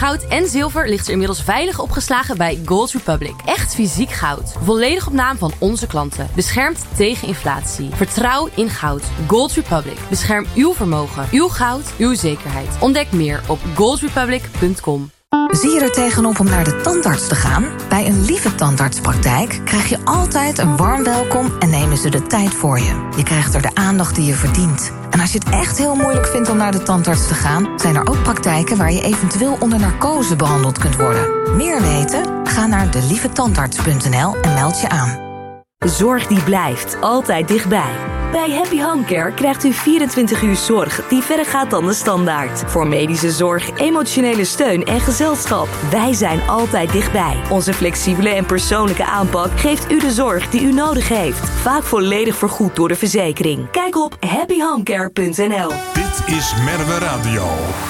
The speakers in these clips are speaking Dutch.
Goud en zilver ligt er inmiddels veilig opgeslagen bij Gold Republic. Echt fysiek goud. Volledig op naam van onze klanten. Beschermd tegen inflatie. Vertrouw in goud. Gold Republic. Bescherm uw vermogen. Uw goud. Uw zekerheid. Ontdek meer op goldrepublic.com. Zie je er tegenop om naar de tandarts te gaan? Bij een Lieve Tandartspraktijk krijg je altijd een warm welkom en nemen ze de tijd voor je. Je krijgt er de aandacht die je verdient. En als je het echt heel moeilijk vindt om naar de tandarts te gaan, zijn er ook praktijken waar je eventueel onder narcose behandeld kunt worden. Meer weten? Ga naar delievetandarts.nl en meld je aan. Zorg die blijft, altijd dichtbij. Bij Happy Home Care krijgt u 24 uur zorg die verder gaat dan de standaard. Voor medische zorg, emotionele steun en gezelschap. Wij zijn altijd dichtbij. Onze flexibele en persoonlijke aanpak geeft u de zorg die u nodig heeft. Vaak volledig vergoed door de verzekering. Kijk op happyhomecare.nl. Dit is Merwe Radio.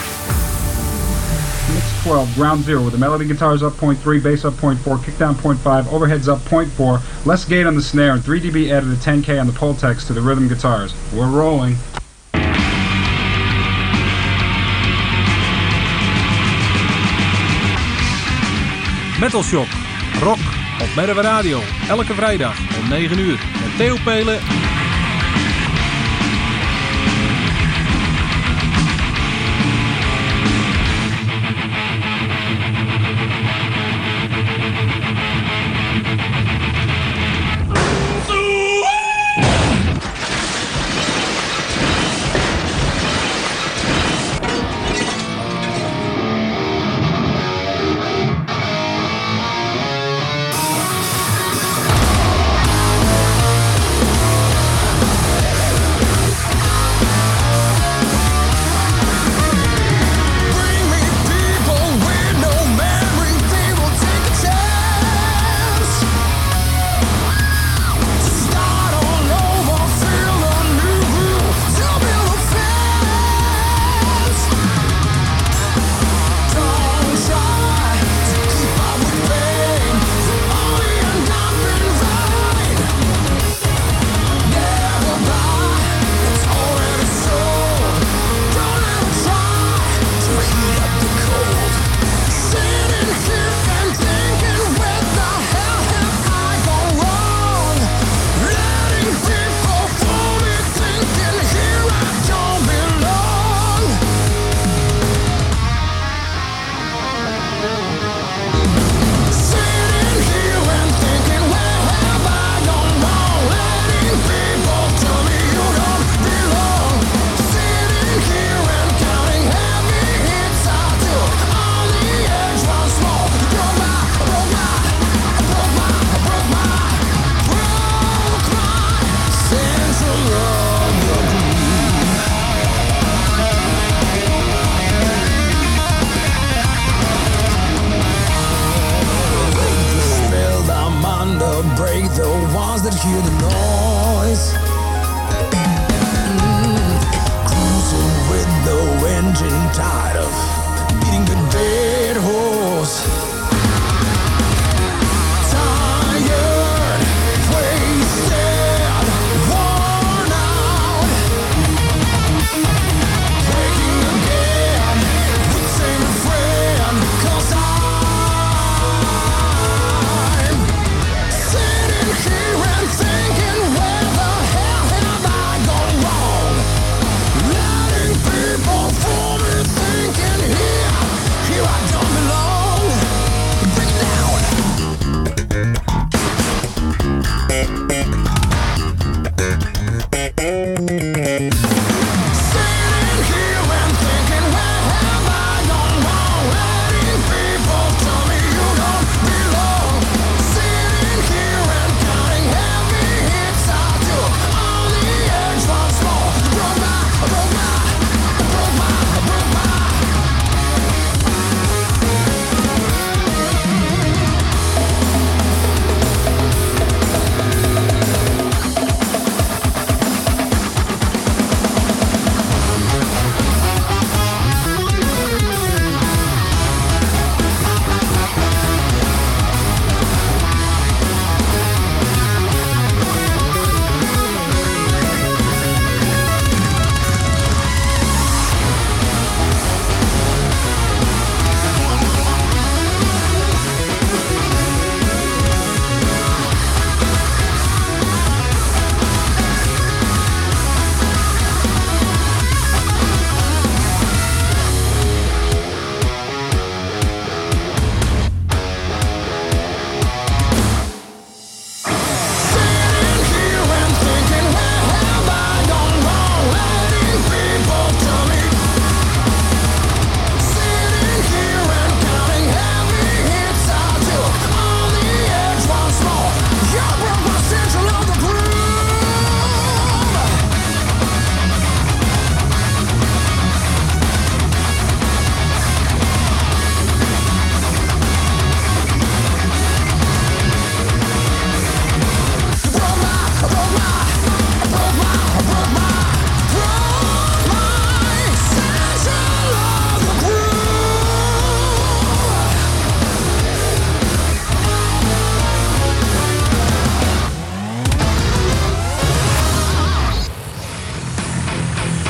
Mix 12, ground 0, with the melody guitars up 0.3, bass up 0.4, kickdown 0.5, overheads up 0.4, less gate on the snare, and 3 dB added a 10K on the Pultex to the rhythm guitars. We're rolling. Metal Shop, rock op Merwe Radio, elke vrijdag om 9 uur met Theo Pelen.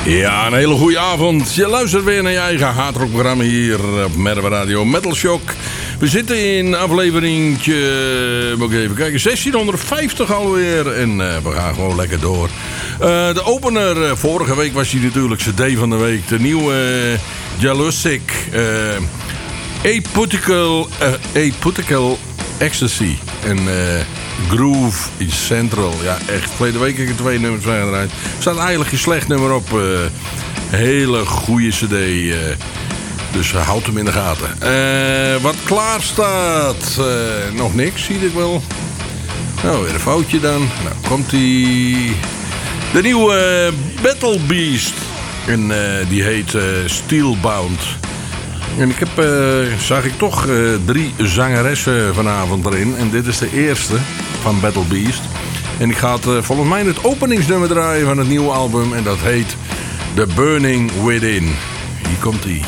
Ja, een hele goede avond. Je luistert weer naar je eigen hardrockprogramma hier op Merwe Radio Metal Shock. We zitten in afleveringtje, moet ik even kijken, 1650 alweer. En we gaan gewoon lekker door. De opener, vorige week was hij natuurlijk CD van de week. De nieuwe Jealousic Apothetical Ecstasy. En Groove is Central. Ja, echt. Verleden week heb ik er 2 nummers van eruit. Er staat eigenlijk geen slecht nummer op. Hele goede CD. Dus houd hem in de gaten. Wat klaar staat. Nog niks, zie ik wel. Nou, weer een foutje dan. Nou, komt die. De nieuwe Battle Beast. En die heet Steelbound. En ik heb, zag ik toch 3 zangeressen vanavond erin. En dit is de eerste van Battle Beast. En ik ga het volgens mij het openingsnummer draaien van het nieuwe album. En dat heet The Burning Within. Hier komt ie.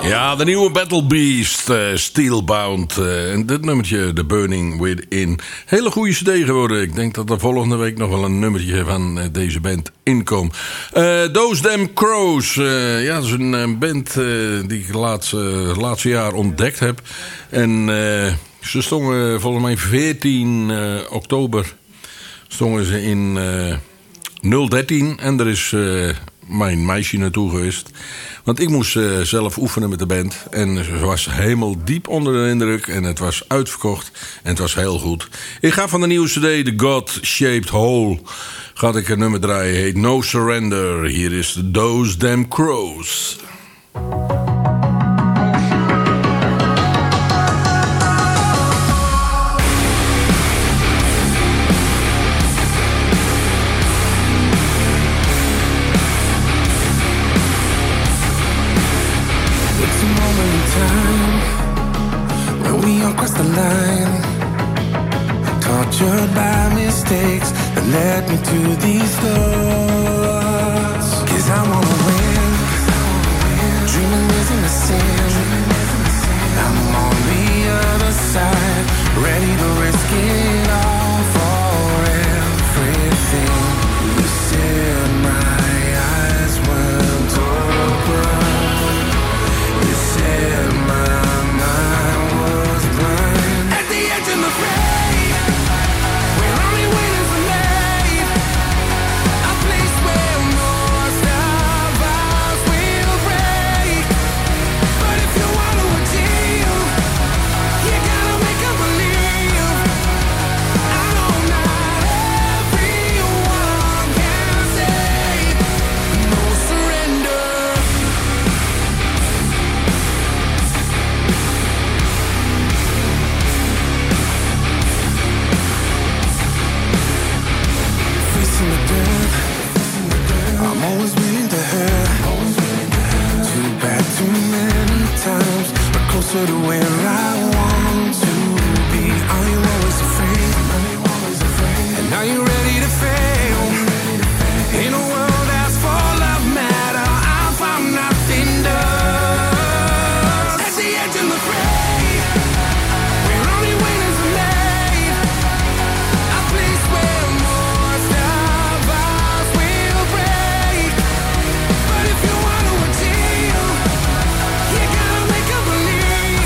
Ja, de nieuwe Battle Beast, Steelbound. En dit nummertje, The Burning Within. Hele goede cd geworden. Ik denk dat er volgende week nog wel een nummertje van deze band inkomt. Those Damn Crows. Ja, dat is een band die ik laatste jaar ontdekt heb. En ze stonden volgens mij 14 oktober stonden ze in 013. En er is mijn meisje naartoe geweest. Want ik moest zelf oefenen met de band. En ze was helemaal diep onder de indruk. En het was uitverkocht. En het was heel goed. Ik ga van de nieuwe cd, The God-Shaped Hole, ga ik een nummer draaien. Heet No Surrender. Hier is Those Damn Crows. Across the line, tortured by mistakes that led me to these thoughts. 'Cause I wanna win, dreaming isn't a sin. I'm on the other side, ready to risk it all for everything. You said my eyes weren't open. You said my closer to where I want to be. Are you always afraid? And are you ready to fail? In a world that's full of matter, I found nothing does. At the edge of the fray, where only winners are made, a place where most of us will break. But if you want to achieve, you gotta make a believe.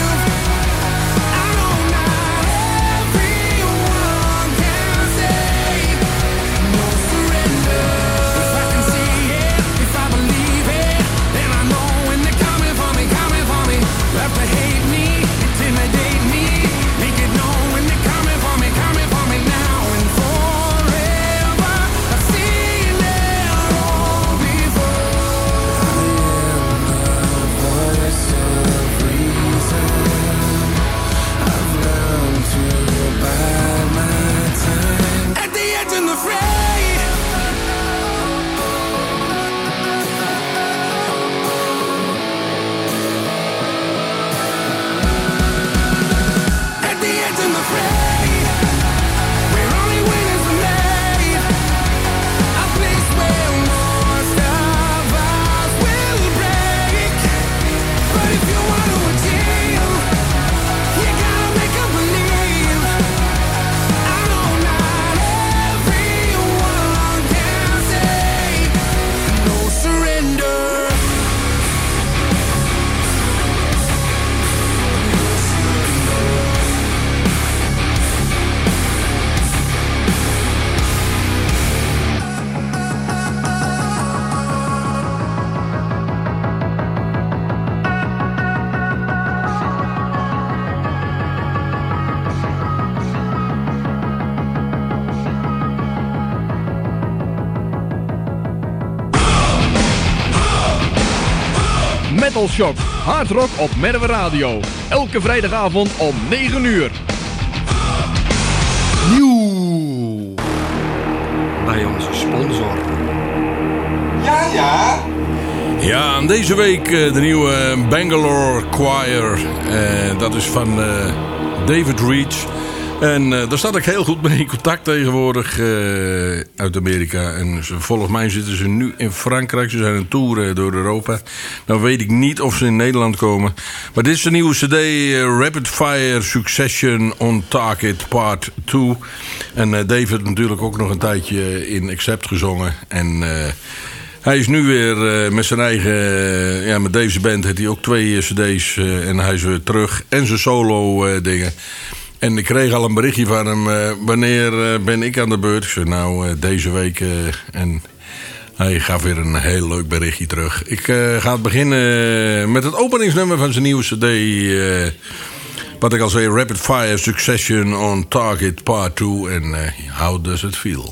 Metal Shock, hard rock op Merwe Radio. Elke vrijdagavond om 9 uur. Nieuw bij onze sponsor. Ja. Ja, en deze week de nieuwe Bangalore Choir. Dat is van David Reach. En daar sta ik heel goed mee in contact tegenwoordig uit Amerika. En volgens mij zitten ze nu in Frankrijk. Ze zijn een tour door Europa. Nou weet ik niet of ze in Nederland komen. Maar dit is de nieuwe cd Rapid Fire Succession on Target Part 2. En Dave heeft natuurlijk ook nog een tijdje in Accept gezongen. En hij is nu weer met zijn eigen... met Dave's band heeft hij ook 2 cd's. En hij is weer terug. En zijn solo dingen. En ik kreeg al een berichtje van hem. Wanneer ben ik aan de beurt? Ik zei nou deze week. En hij gaf weer een heel leuk berichtje terug. Ik ga beginnen met het openingsnummer van zijn nieuwe cd. Wat ik al zei, Rapid Fire Succession on Target Part 2. En How Does It Feel?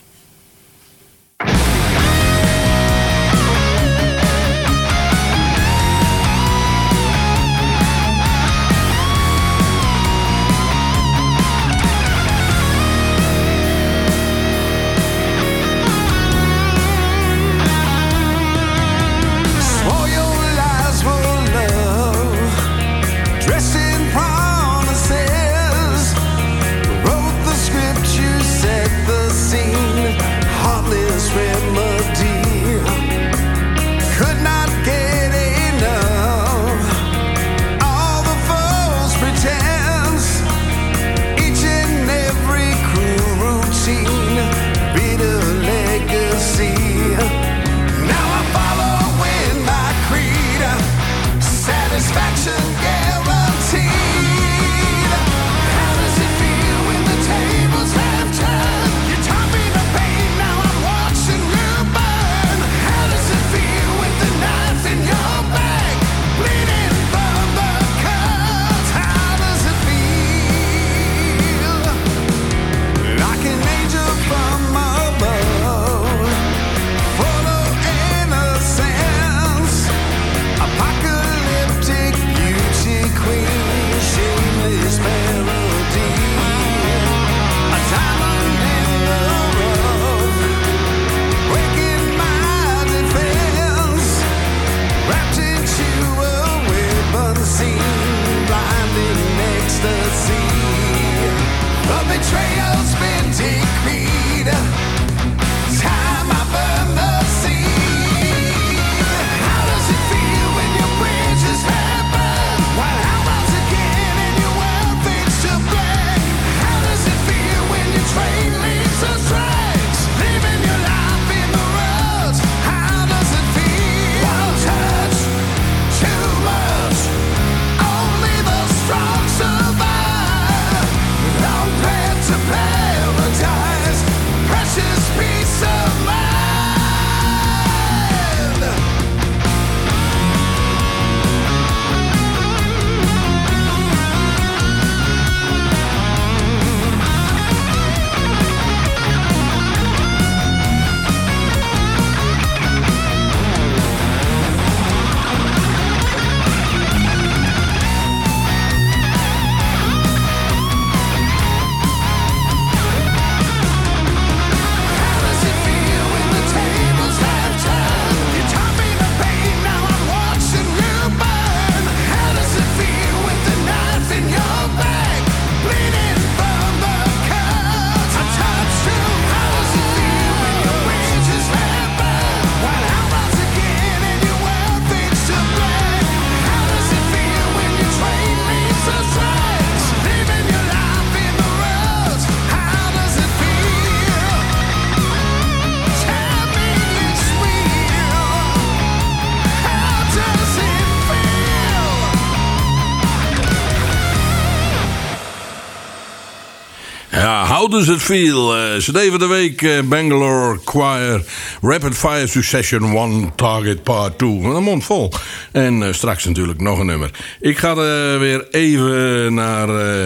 How Does It Feel? CD van de week, Bangalore Choir, Rapid Fire Succession One Target Part 2. Een mond vol. En straks natuurlijk nog een nummer. Ik ga weer even naar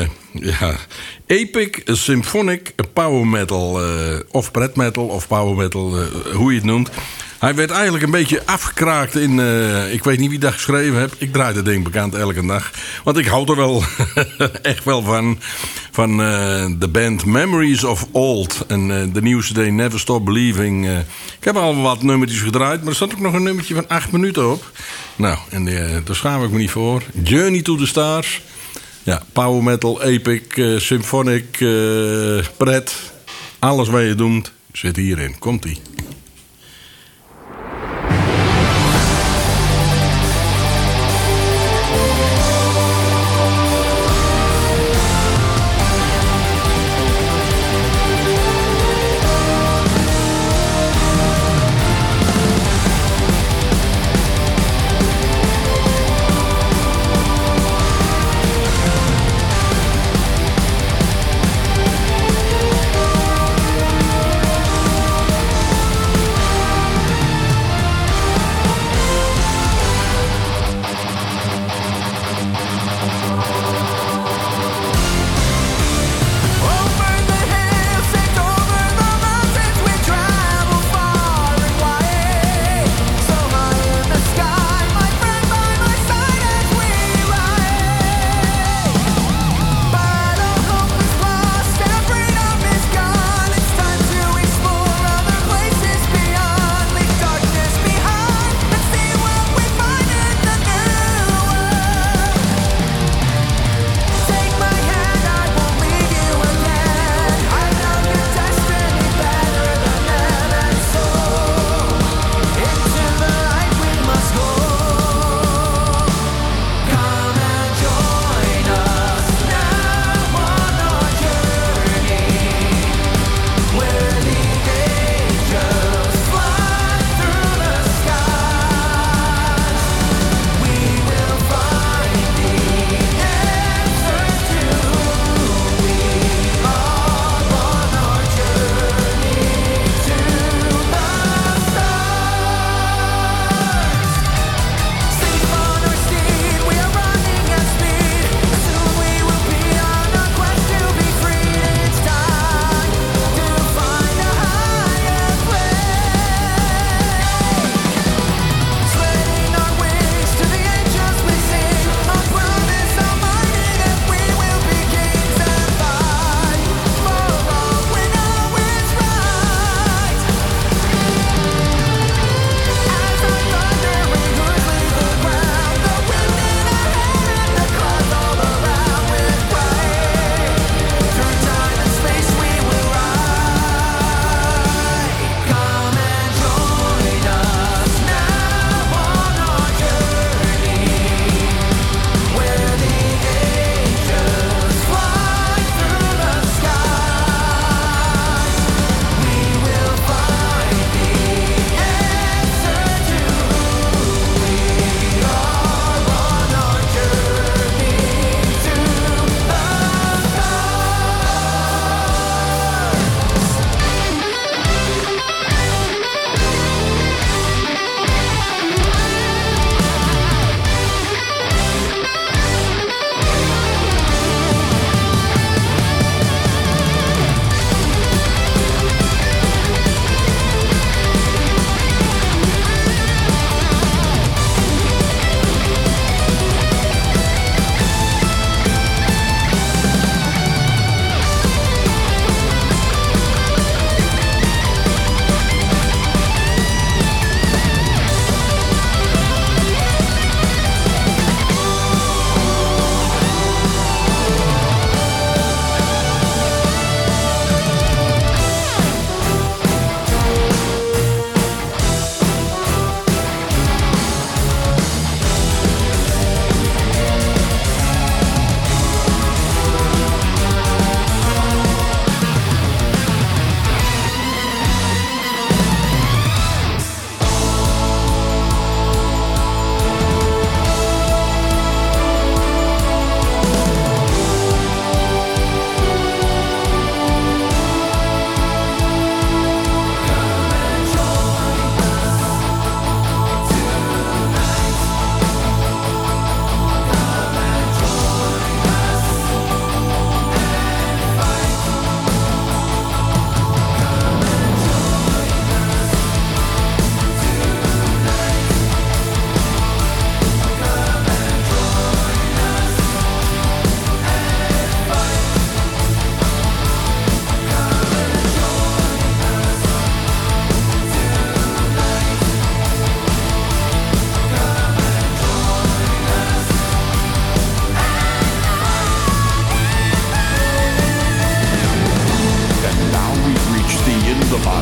Epic Symphonic Power Metal. Of Pret Metal of Power Metal, hoe je het noemt. Hij werd eigenlijk een beetje afgekraakt in... ik weet niet wie dat geschreven heeft. Ik draai dat ding bekend elke dag. Want ik hou er wel echt wel van. Van de band Memories of Old. En de nieuwe CD Never Stop Believing. Ik heb al wat nummertjes gedraaid. Maar er staat ook nog een nummertje van 8 minuten op. Nou, en daar schaam ik me niet voor. Journey to the Stars. Ja, power metal, epic, symphonic, pret. Alles wat je doet, zit hierin. Komt-ie.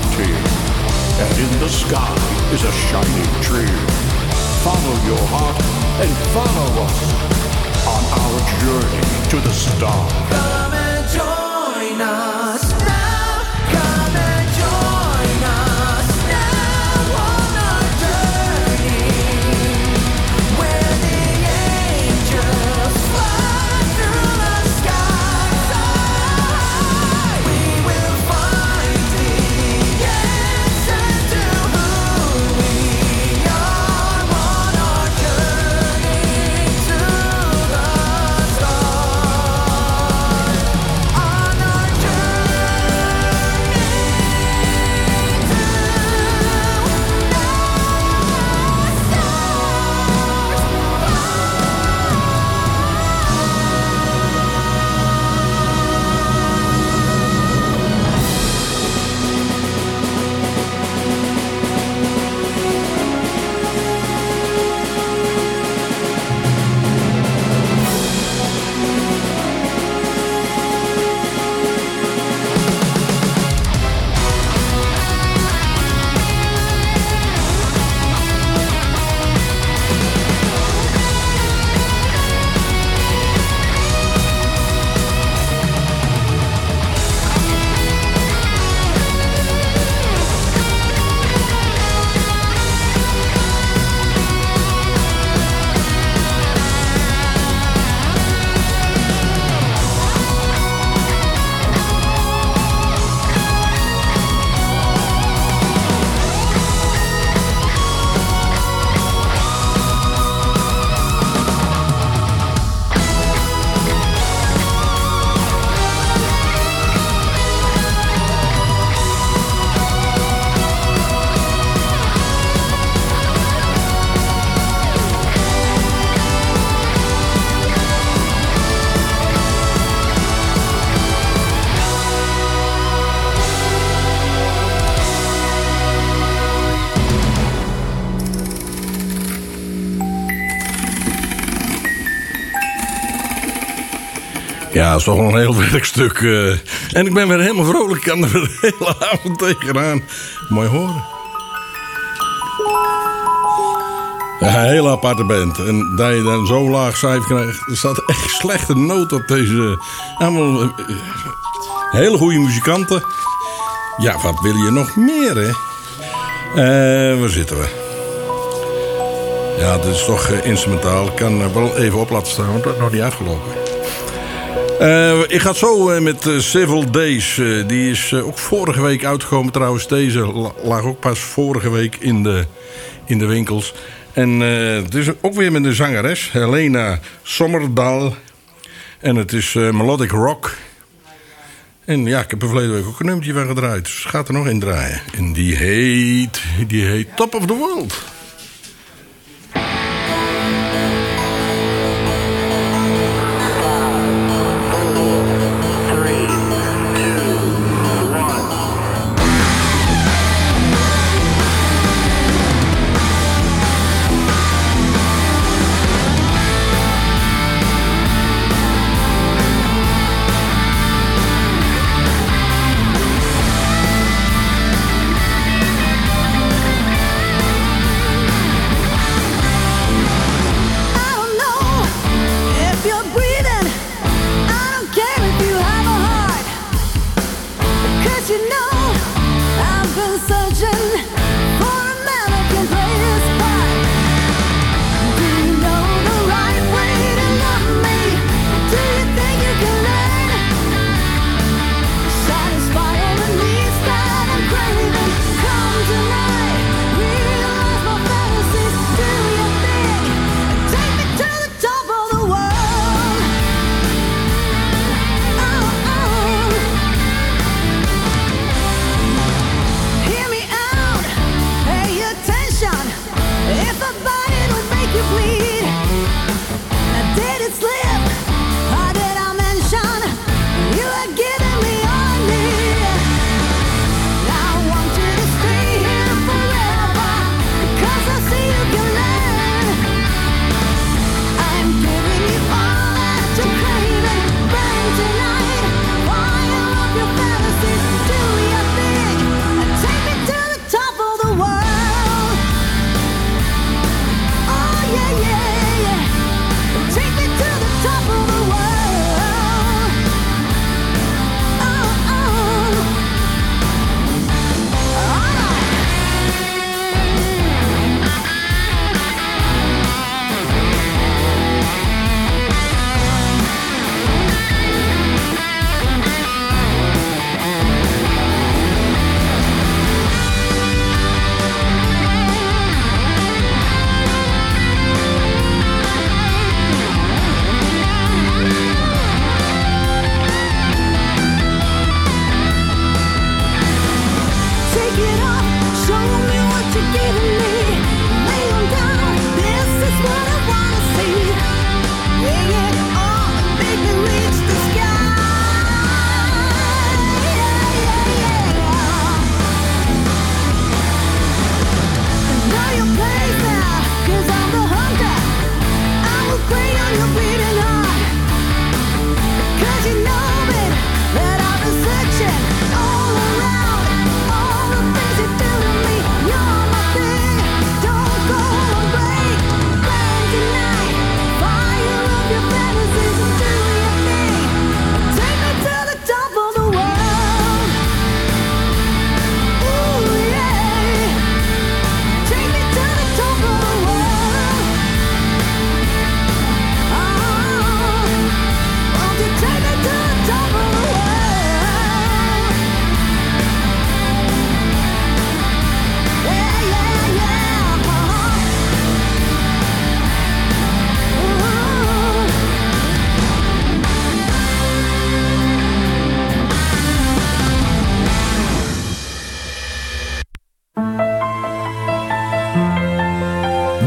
reality. And in the sky is a shining tree. Follow your heart and follow us on our journey to the stars. Come and join us now. Come and join us now on our journey, where the angels fly through the sky. We will find the answer to who we are on our journey to the stars. On our Ja, dat is toch wel een heel werkstuk. En ik ben weer helemaal vrolijk. Ik kan er weer de hele avond tegenaan. Mooi horen. Ja, een hele aparte band. En dat je dan zo'n laag cijfer krijgt. Er staat echt slechte noot op deze. Allemaal hele goede muzikanten. Ja, wat wil je nog meer, hè? Waar zitten we? Ja, dit is toch instrumentaal. Ik kan wel even op laten staan, want dat is nog niet afgelopen. Ik ga het zo met Civil Days. Die is ook vorige week uitgekomen trouwens. Deze lag ook pas vorige week in de winkels. En het is ook weer met een zangeres. Helena Sommerdahl. En het is melodic rock. En ja, ik heb er verleden week ook een nummertje van gedraaid. Dus gaat er nog in draaien. En die heet Top of the World. Hear me out.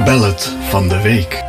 ballad van de week.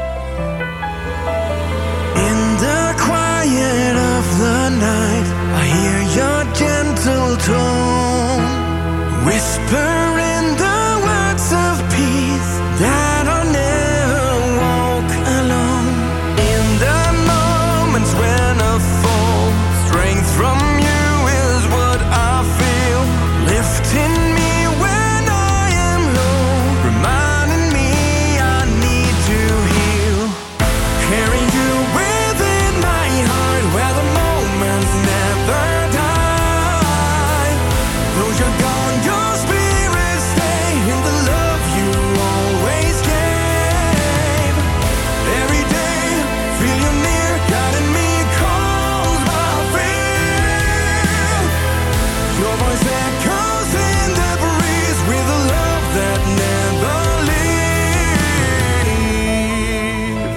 In the quiet of the night, I hear your gentle tone, whispering the words of peace that I'll never walk alone. In the moments when I fall, strength from you is what I feel, lifting me when I am low, reminding me I need to heal. Carry you within my heart where the moments never die. Though you're gone, your spirit stay in the love you always gave. Every day, feel you near, guiding me, calms my fear. Your voice echoes in the breeze with a love that never leaves.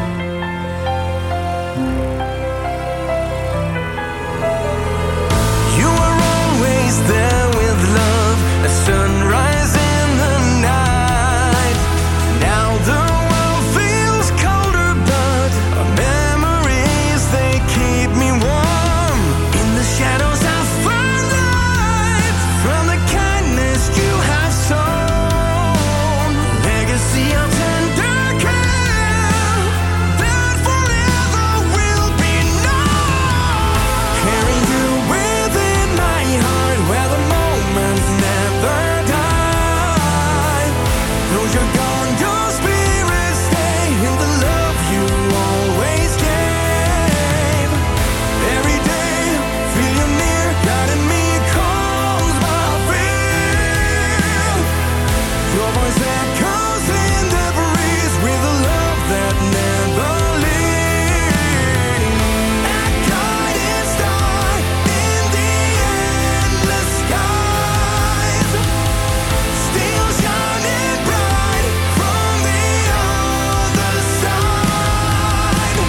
You are always there with love, a sunrise in the night. Now the world feels colder, but our memories, they keep me warm. In the shadows I find light from the kindness you have sown. Legacy of tender care that forever will be known. Carry you within my heart where the moments never die. Though you're gone, your spirit stay in the love you always gave. Every day, feel you near, guiding me, calms my fear. Your voice echoes in the breeze with a love that never leaves. A guiding star in the endless skies, still shining bright from the other side.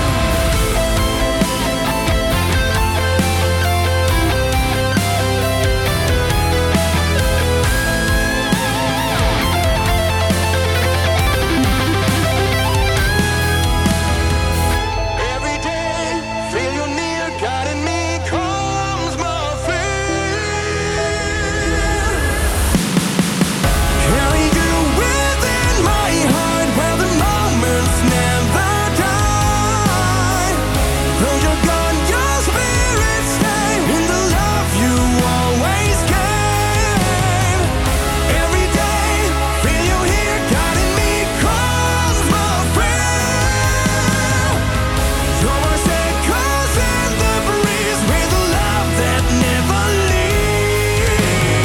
Every day, feel you near, guiding me, calms my fear. Carry you within my heart where the moments never die. Though you're gone, your spirit stay in the love you always gave. Every day, feel you here, guiding me, calms my fear. Your voice echoes in the breeze with a love that never leaves.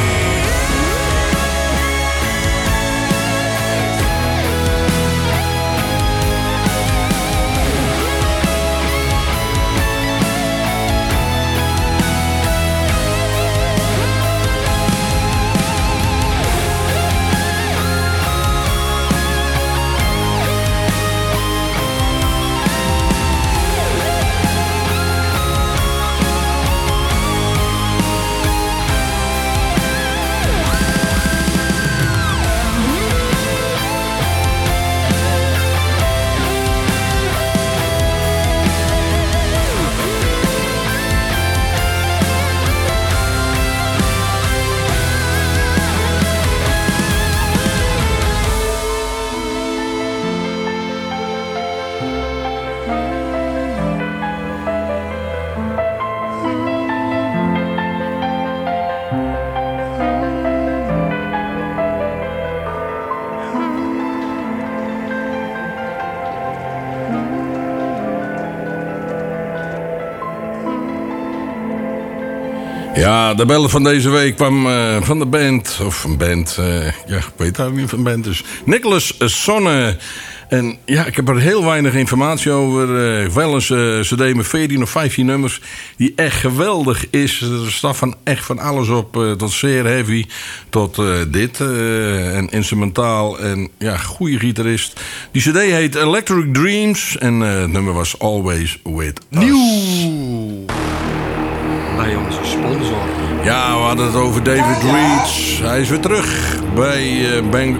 Ja, de bellen van deze week kwam van de band. Of een band. Ja, ik weet eigenlijk niet of een band is. Nicholas Sonne. En ja, ik heb er heel weinig informatie over. Wel een cd met 14 of 15 nummers. Die echt geweldig is. Er staat echt van alles op. Tot zeer heavy. Tot dit. En instrumentaal. En ja, goede gitarist. Die cd heet Electric Dreams. En het nummer was Always With Us. Nieuw! Bij onze sponsor. Ja, we hadden het over David Reeds. Hij is weer terug bij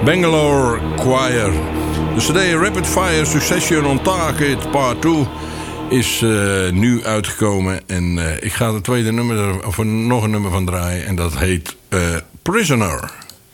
Bangalore Choir. De CD Rapid Fire Succession on Target Part 2 is nu uitgekomen. En ik ga het tweede nummer, of nog een nummer van draaien. En dat heet Prisoner.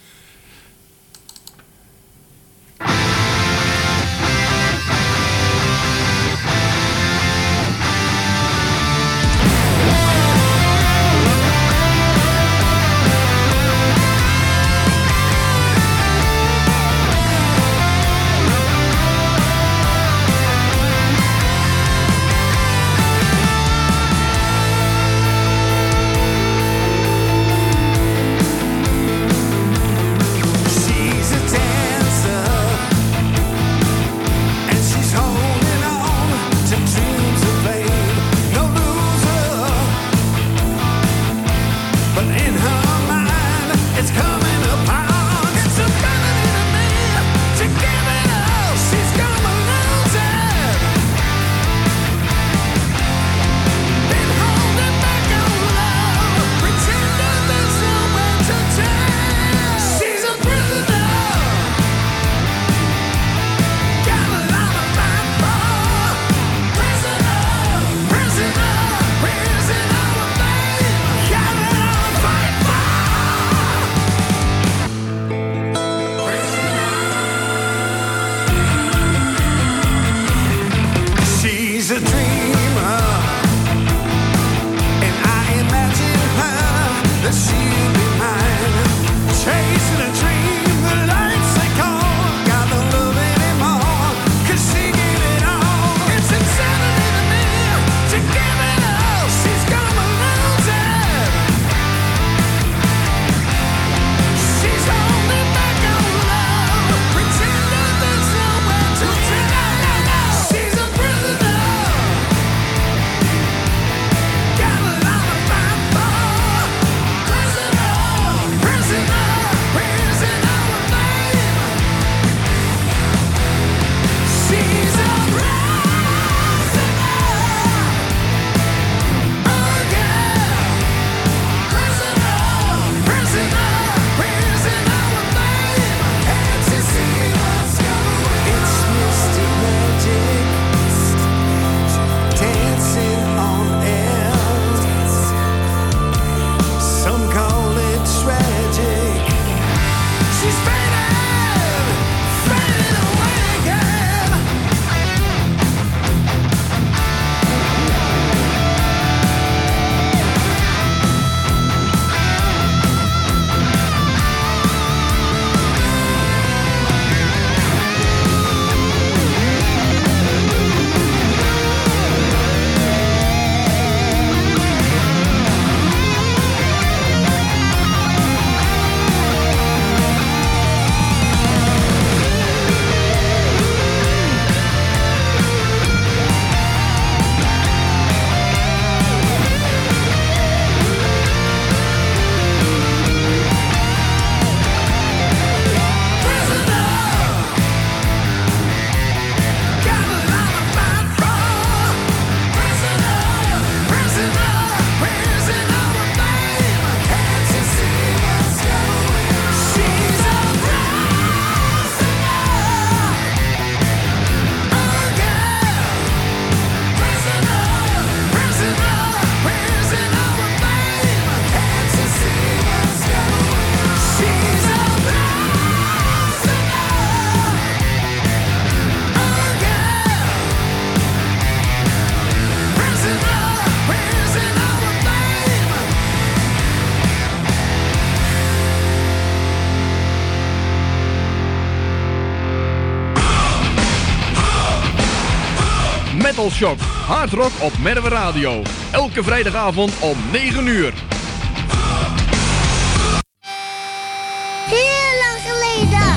Metal Shock, hard rock op Merwe Radio. Elke vrijdagavond om 9 uur. Heel lang geleden.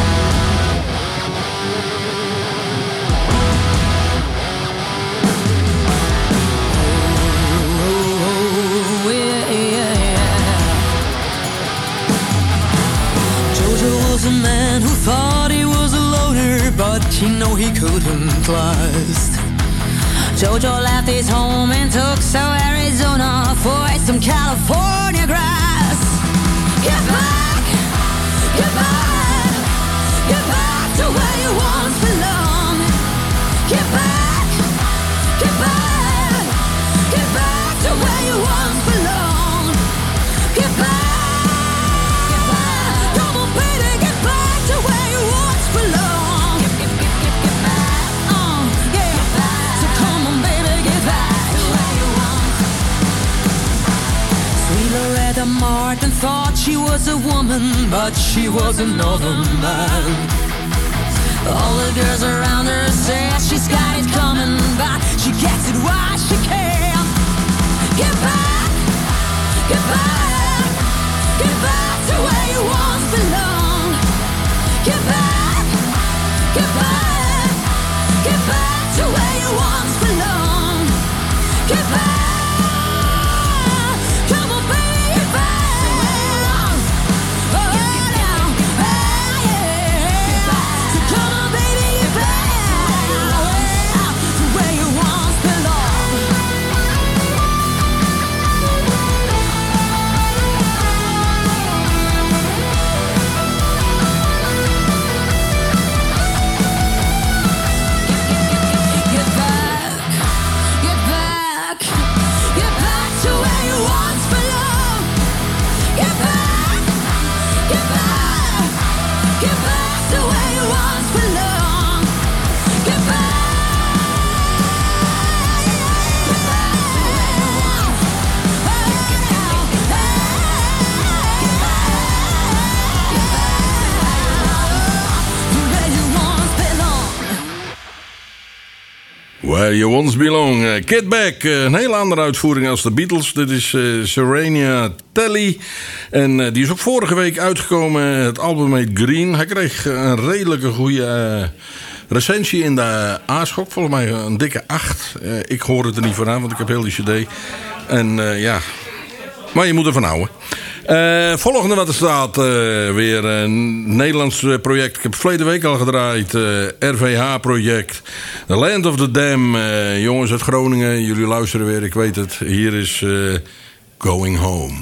Jojo was a man who thought he was a loner, but you know he couldn't last. Jojo left his home and took to Arizona for some California grass. Get back, was a woman, but she was another man. All the girls around her say she's got it coming, but she gets it while she can. Get back, get back, get back to where you once belonged. Get back, get back, get back to where you once belonged. Get back. Where You Once Belong. Get Back, een hele andere uitvoering als de Beatles. Dit is Serena Telly. En die is ook vorige week uitgekomen. Het album heet Green. Hij kreeg een redelijke goede recensie in de A-schok. Volgens mij een dikke 8. Ik hoor het er niet van aan, want ik heb heel die cd. En ja, maar je moet ervan houden. Volgende wat er staat, weer een Nederlands project. Ik heb het verleden week al gedraaid. RVH-project. The Land of the Dam. Jongens uit Groningen, jullie luisteren weer, ik weet het. Hier is Going Home.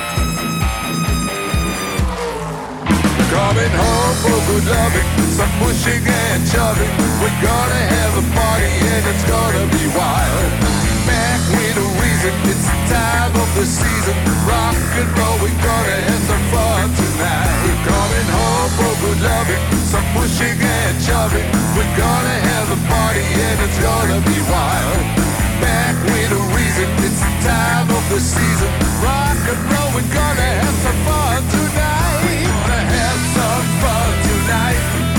Some pushing and shoving. We're gonna have a party and it's gonna be wild. Back with a reason, it's the time of the season. Rock and roll, we're gonna have some fun tonight. We're coming home for good loving, some pushing and shoving. We're gonna have a party and it's gonna be wild. Back with a reason, it's the time of the season. Rock and roll, we're gonna have some fun tonight. We're gonna have some fun tonight.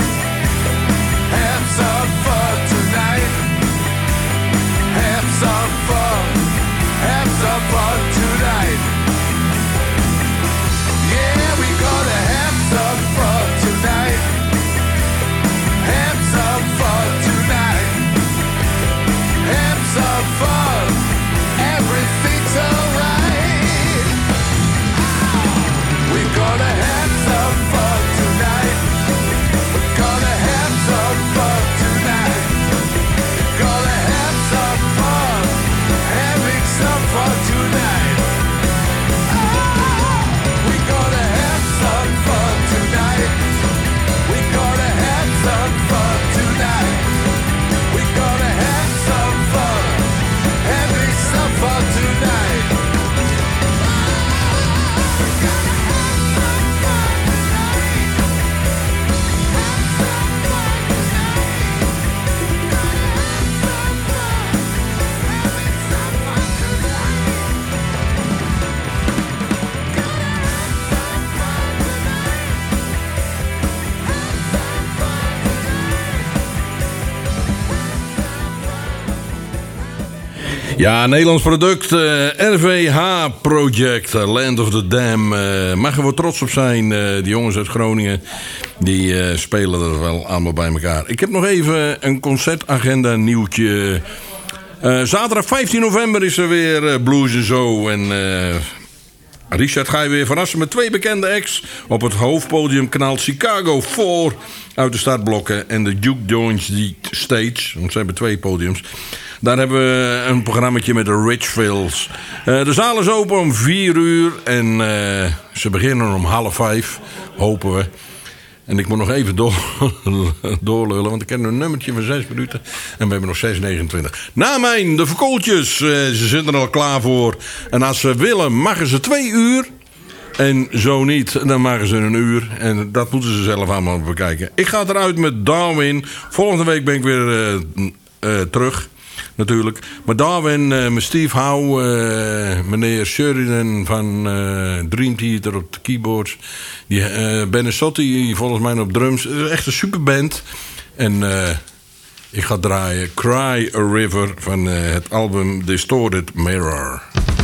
Have some fun tonight. Have some fun. Have some fun tonight. Yeah, we're gonna have some fun tonight. Have some fun tonight. Have some fun. Everything's alright. We're gonna have some fun tonight. We're gonna have some fun tonight. Gonna have some fun. Having some fun tonight. We're gonna have some fun tonight. We're gonna have some fun tonight. We're gonna have some fun. Having some fun tonight. Ja, Nederlands product, RVH Project, Land of the Dam. Mag er wel trots op zijn. Die jongens uit Groningen, die spelen er wel allemaal bij elkaar. Ik heb nog even een concertagenda nieuwtje. Zaterdag 15 november is er weer Blues en Zo. En Richard ga je weer verrassen met 2 bekende acts. Op het hoofdpodium knalt Chicago 4 uit de startblokken. En de Duke Jones Stage, want ze hebben 2 podiums. Daar hebben we een programmaatje met de Richfields. De zaal is open om 4 uur. En ze beginnen om 4:30, hopen we. En ik moet nog even doorlullen, want ik heb een nummertje van 6 minuten. En we hebben nog 6:29. Na mijn, de verkooltjes, ze zitten er al klaar voor. En als ze willen, mogen ze 2 uur. En zo niet, dan maken ze 1 uur. En dat moeten ze zelf allemaal bekijken. Ik ga eruit met Darwin. Volgende week ben ik weer terug. Natuurlijk. Maar Darwin, met Steve Howe, meneer Sheridan van Dream Theater op de keyboards. Benesotti volgens mij op drums. Het is echt een superband. En ik ga draaien Cry a River van het album Distorted Mirror.